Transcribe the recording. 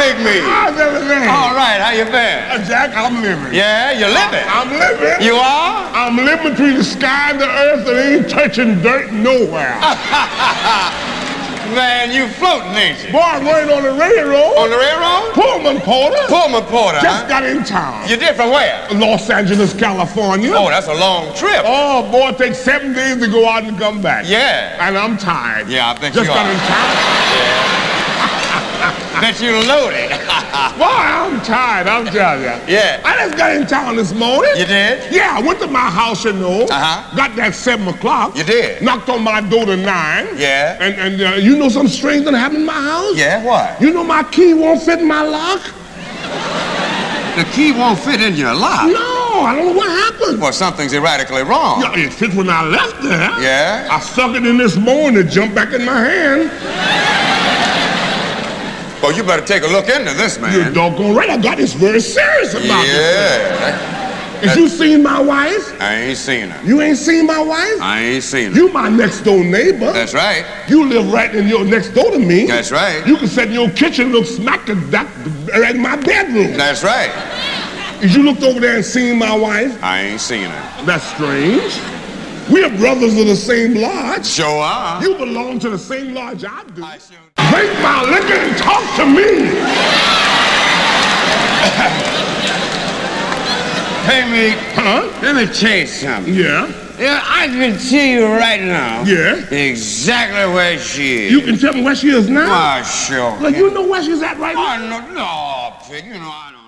Pygmy. How's everything? All right, how you been? Jack, I'm living. Yeah, you're living. I'm living. You are? I'm living between the sky and the earth and ain't touching dirt nowhere. Man, you floating, ain't you? Boy, I'm running on the railroad. On the railroad? Pullman Porter. Pullman Porter, Just got in town. You did from where? Los Angeles, California. Oh, that's a long trip. Oh, boy, it takes 7 days to go out and come back. Yeah. And I'm tired. Yeah, I bet Just you got are. in town. Yeah. Bet you loaded. Boy, I'm tired, I'm telling you. Yeah. I just got in town this morning. You did? Yeah, I went to my house, you know. Uh-huh. Got there at 7 o'clock. You did? Knocked on my door to 9. Yeah. And you know something strange that happened in my house? Yeah, what? You know my key won't fit in my lock? The key won't fit in your lock. No, I don't know what happened. Well, something's erratically wrong. Yeah, it fits when I left there. Yeah? I stuck it in this morning to jump back in my hand. Well, you better take a look into this, man. You're doggone right. I got this very serious about this. Yeah. Has you seen my wife? I ain't seen her. You ain't seen my wife? I ain't seen her. You my next door neighbor. That's right. You live right in your next door to me. That's right. You can sit in your kitchen and look smack right in my bedroom. That's right. As you looked over there and seen my wife? I ain't seen her. That's strange. We're brothers of the same lodge. Sure are. You belong to the same lodge I do. I sure do. Drink my liquor and talk to me. Hey, mate. Huh? Let me tell you something. Yeah. Yeah, I can tell you right now. Yeah. Exactly where she is. You can tell me where she is now? Ah, sure. Well, you know where she's at right now? No, pig. You know I don't.